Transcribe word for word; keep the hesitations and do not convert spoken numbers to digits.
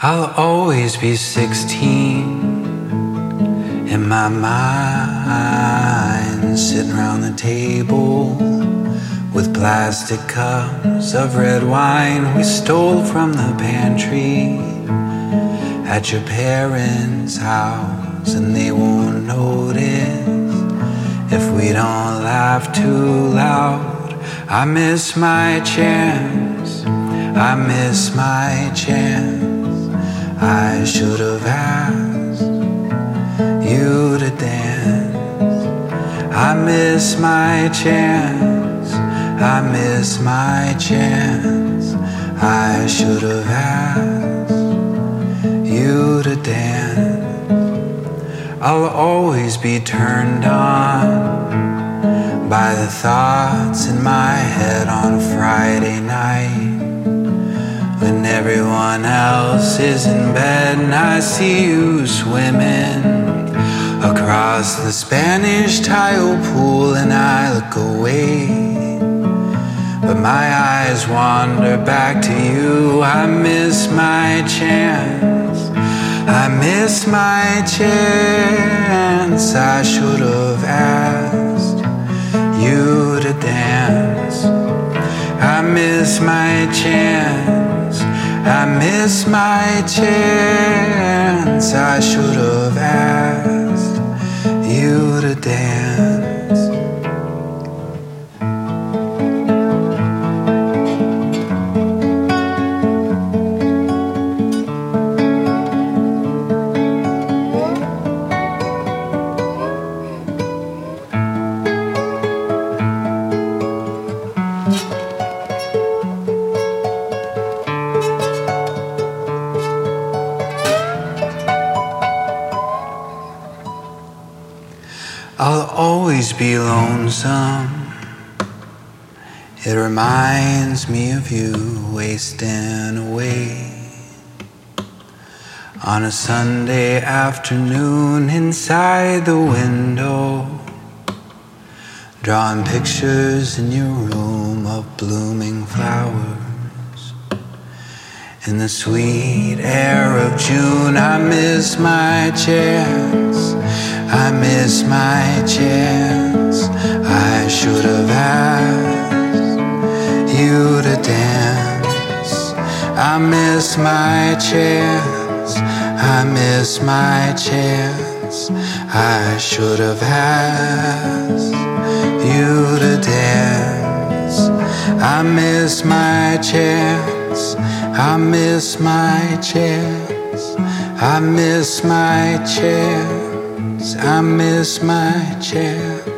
I'll always be sixteen in my mind, sitting around the table with plastic cups of red wine we stole from the pantry at your parents' house, and they won't notice if we don't laugh too loud. I miss my chance, I miss my chance. I should have asked you to dance. I miss my chance, I miss my chance. I should have asked you to dance. I'll always be turned on by the thoughts in my head on a Friday night, when everyone else is in bed and I see you swimming across the Spanish tile pool, and I look away, but my eyes wander back to you. I miss my chance, I miss my chance. I should have asked you to dance. I miss my chance, I miss my chance. I should have asked you to dance. I'll always be lonesome. It reminds me of you wasting away on a Sunday afternoon inside the window, drawing pictures in your room of blooming flowers in the sweet air of June. I miss my chance, I miss my chance. I should have asked you to dance. I miss my chance, I miss my chance. I should have asked you to dance. I miss my chance, I miss my chance. I miss my chance, I miss my chance.